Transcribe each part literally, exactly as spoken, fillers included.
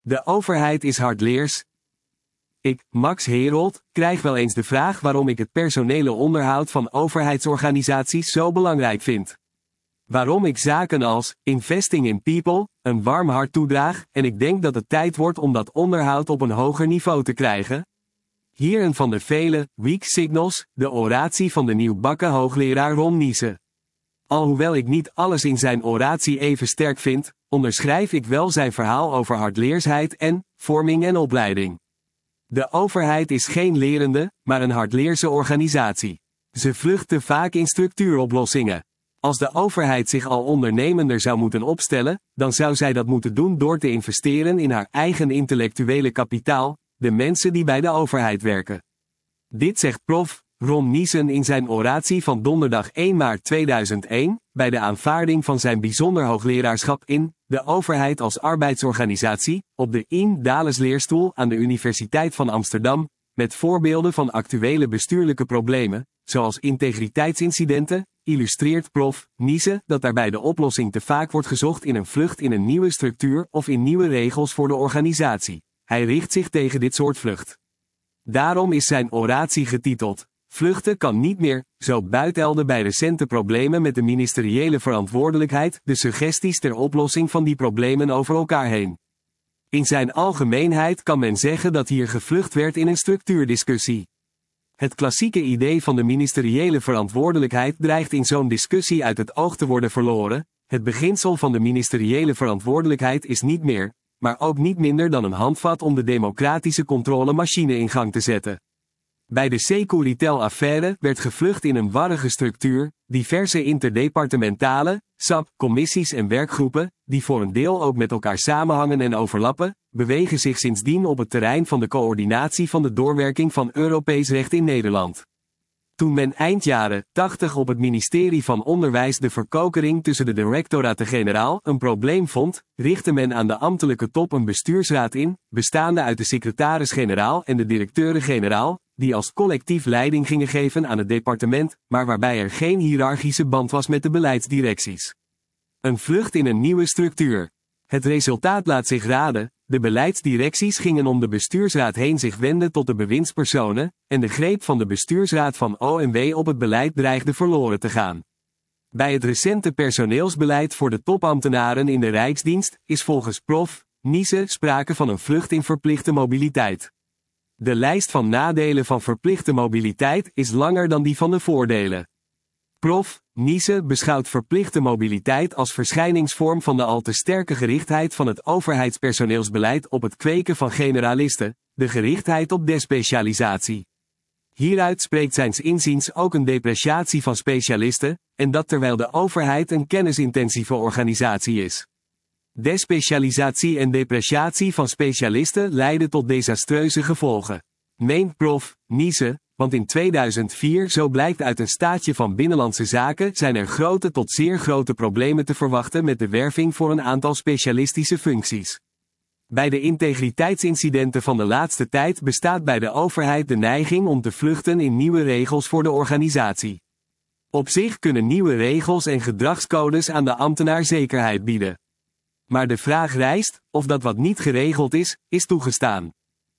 De overheid is hardleers. Ik, Max Herold, krijg wel eens de vraag waarom ik het personele onderhoud van overheidsorganisaties zo belangrijk vind. Waarom ik zaken als investing in people een warm hart toedraag en ik denk dat het tijd wordt om dat onderhoud op een hoger niveau te krijgen? Hier een van de vele weak signals, de oratie van de nieuwbakken hoogleraar Ron Niese. Alhoewel ik niet alles in zijn oratie even sterk vind, onderschrijf ik wel zijn verhaal over hardleersheid en vorming en opleiding. De overheid is geen lerende, maar een hardleerse organisatie. Ze vlucht te vaak in structuuroplossingen. Als de overheid zich al ondernemender zou moeten opstellen, dan zou zij dat moeten doen door te investeren in haar eigen intellectuele kapitaal, de mensen die bij de overheid werken. Dit zegt prof Ron Niesen in zijn oratie van donderdag één maart tweeduizend één, bij de aanvaarding van zijn bijzonder hoogleraarschap in de overheid als arbeidsorganisatie, op de Ian Dales leerstoel aan de Universiteit van Amsterdam, met voorbeelden van actuele bestuurlijke problemen, zoals integriteitsincidenten, illustreert prof Niese dat daarbij de oplossing te vaak wordt gezocht in een vlucht in een nieuwe structuur of in nieuwe regels voor de organisatie. Hij richt zich tegen dit soort vlucht. Daarom is zijn oratie getiteld: Vluchten kan niet meer, zo buitelde bij recente problemen met de ministeriële verantwoordelijkheid de suggesties ter oplossing van die problemen over elkaar heen. In zijn algemeenheid kan men zeggen dat hier gevlucht werd in een structuurdiscussie. Het klassieke idee van de ministeriële verantwoordelijkheid dreigt in zo'n discussie uit het oog te worden verloren. Het beginsel van de ministeriële verantwoordelijkheid is niet meer, maar ook niet minder dan een handvat om de democratische controlemachine in gang te zetten. Bij de Securitel-affaire werd gevlucht in een warrige structuur, diverse interdepartementale, S A P-commissies en werkgroepen, die voor een deel ook met elkaar samenhangen en overlappen, bewegen zich sindsdien op het terrein van de coördinatie van de doorwerking van Europees recht in Nederland. Toen men eind jaren tachtig op het ministerie van Onderwijs de verkokering tussen de directoraten-generaal een probleem vond, richtte men aan de ambtelijke top een bestuursraad in, bestaande uit de secretaris-generaal en de directeuren-generaal, die als collectief leiding gingen geven aan het departement, maar waarbij er geen hiërarchische band was met de beleidsdirecties. Een vlucht in een nieuwe structuur. Het resultaat laat zich raden. De beleidsdirecties gingen om de bestuursraad heen zich wenden tot de bewindspersonen, en de greep van de bestuursraad van O M W op het beleid dreigde verloren te gaan. Bij het recente personeelsbeleid voor de topambtenaren in de Rijksdienst is volgens prof Niese sprake van een vlucht in verplichte mobiliteit. De lijst van nadelen van verplichte mobiliteit is langer dan die van de voordelen. Prof Niese beschouwt verplichte mobiliteit als verschijningsvorm van de al te sterke gerichtheid van het overheidspersoneelsbeleid op het kweken van generalisten, de gerichtheid op despecialisatie. Hieruit spreekt zijns inziens ook een depreciatie van specialisten, en dat terwijl de overheid een kennisintensieve organisatie is. Despecialisatie en depreciatie van specialisten leiden tot desastreuze gevolgen. Meent prof Niese, want in tweeduizend vier, zo blijkt uit een staatje van Binnenlandse Zaken, zijn er grote tot zeer grote problemen te verwachten met de werving voor een aantal specialistische functies. Bij de integriteitsincidenten van de laatste tijd bestaat bij de overheid de neiging om te vluchten in nieuwe regels voor de organisatie. Op zich kunnen nieuwe regels en gedragscodes aan de ambtenaar zekerheid bieden. Maar de vraag rijst, of dat wat niet geregeld is, is toegestaan.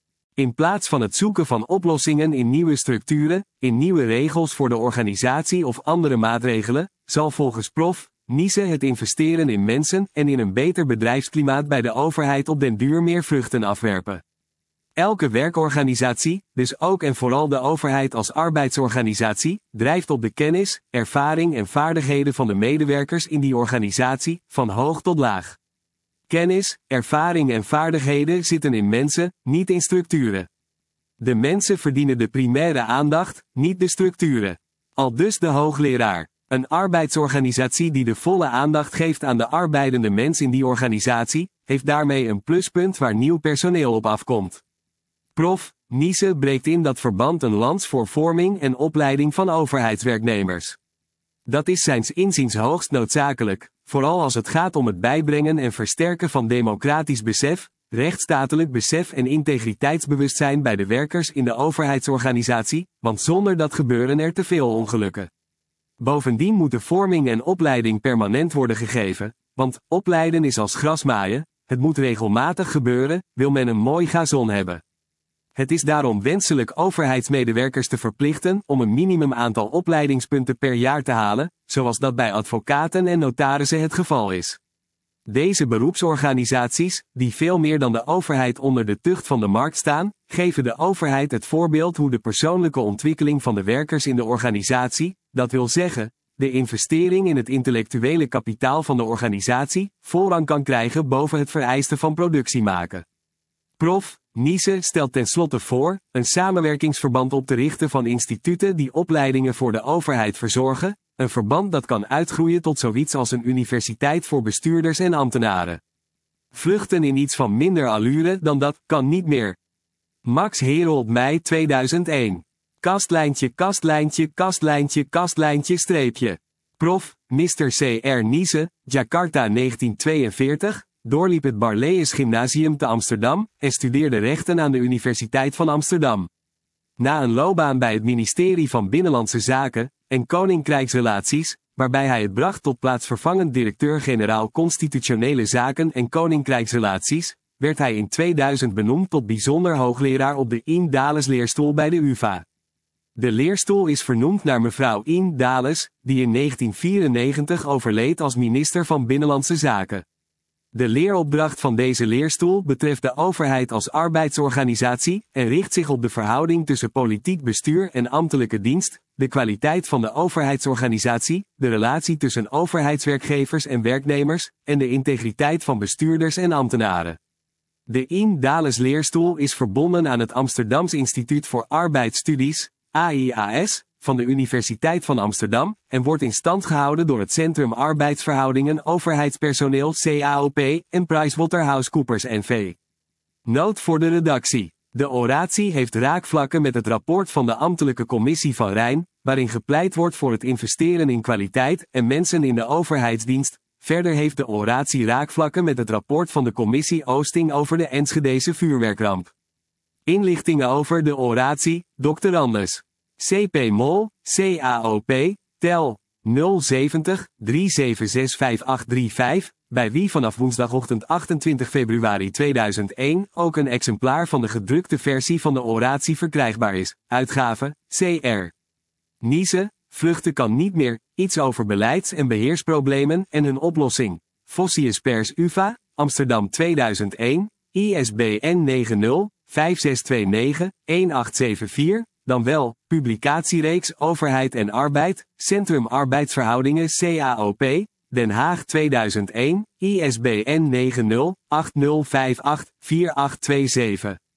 In plaats van het zoeken van oplossingen in nieuwe structuren, in nieuwe regels voor de organisatie of andere maatregelen, zal volgens prof Niese het investeren in mensen en in een beter bedrijfsklimaat bij de overheid op den duur meer vruchten afwerpen. Elke werkorganisatie, dus ook en vooral de overheid als arbeidsorganisatie, drijft op de kennis, ervaring en vaardigheden van de medewerkers in die organisatie, van hoog tot laag. Kennis, ervaring en vaardigheden zitten in mensen, niet in structuren. De mensen verdienen de primaire aandacht, niet de structuren. Aldus de hoogleraar. Een arbeidsorganisatie die de volle aandacht geeft aan de arbeidende mens in die organisatie, heeft daarmee een pluspunt waar nieuw personeel op afkomt. Prof Niese breekt in dat verband een lans voor vorming en opleiding van overheidswerknemers. Dat is zijns inziens hoogst noodzakelijk, vooral als het gaat om het bijbrengen en versterken van democratisch besef, rechtsstatelijk besef en integriteitsbewustzijn bij de werkers in de overheidsorganisatie, want zonder dat gebeuren er te veel ongelukken. Bovendien moet de vorming en opleiding permanent worden gegeven, want opleiden is als grasmaaien, Het moet regelmatig gebeuren, wil men een mooi gazon hebben. Het is daarom wenselijk overheidsmedewerkers te verplichten om een minimum aantal opleidingspunten per jaar te halen, zoals dat bij advocaten en notarissen het geval is. Deze beroepsorganisaties, die veel meer dan de overheid onder de tucht van de markt staan, geven de overheid het voorbeeld hoe de persoonlijke ontwikkeling van de werkers in de organisatie, dat wil zeggen, de investering in het intellectuele kapitaal van de organisatie, voorrang kan krijgen boven het vereiste van productie maken. Prof. Niese stelt tenslotte voor, een samenwerkingsverband op te richten van instituten die opleidingen voor de overheid verzorgen, een verband dat kan uitgroeien tot zoiets als een universiteit voor bestuurders en ambtenaren. Vluchten in iets van minder allure dan dat, kan niet meer. Max Herold mei tweeduizend één. Kastlijntje kastlijntje kastlijntje kastlijntje streepje. Prof. mister C R Niese, Jakarta negentien tweeënveertig, doorliep het Barlees Gymnasium te Amsterdam en studeerde rechten aan de Universiteit van Amsterdam. Na een loopbaan bij het ministerie van Binnenlandse Zaken en Koninkrijksrelaties, waarbij hij het bracht tot plaatsvervangend directeur-generaal Constitutionele Zaken en Koninkrijksrelaties, werd hij in tweeduizend benoemd tot bijzonder hoogleraar op de Ien Dales leerstoel bij de U vA. De leerstoel is vernoemd naar mevrouw Ien Dales, die in negentien vierennegentig overleed als minister van Binnenlandse Zaken. De leeropdracht van deze leerstoel betreft de overheid als arbeidsorganisatie en richt zich op de verhouding tussen politiek bestuur en ambtelijke dienst, de kwaliteit van de overheidsorganisatie, de relatie tussen overheidswerkgevers en werknemers, en de integriteit van bestuurders en ambtenaren. De Ien Dales leerstoel is verbonden aan het Amsterdams Instituut voor Arbeidsstudies, A I A S, van de Universiteit van Amsterdam, en wordt in stand gehouden door het Centrum Arbeidsverhoudingen Overheidspersoneel C A O P en PricewaterhouseCoopers N V. Noot voor de redactie. De oratie heeft raakvlakken met het rapport van de Ambtelijke Commissie van Rijn, waarin gepleit wordt voor het investeren in kwaliteit en mensen in de overheidsdienst. Verder heeft de oratie raakvlakken met het rapport van de Commissie Oosting over de Enschedese vuurwerkramp. Inlichtingen over de oratie, doctorandus. C P Mol, C A O P, tel nul zeventig, drie zeven zes vijf acht drie vijf, bij wie vanaf woensdagochtend achtentwintig februari tweeduizend één ook een exemplaar van de gedrukte versie van de oratie verkrijgbaar is. Uitgave, C R Niese, vluchten kan niet meer, iets over beleids- en beheersproblemen en hun oplossing. Vossius Pers U vA, Amsterdam tweeduizend één, I S B N negen nul, vijf zes twee negen, een acht zeven vier, dan wel, publicatiereeks Overheid en Arbeid, Centrum Arbeidsverhoudingen C A O P, Den Haag tweeduizend één, I S B N negen nul, acht nul vijf acht, vier acht twee zeven.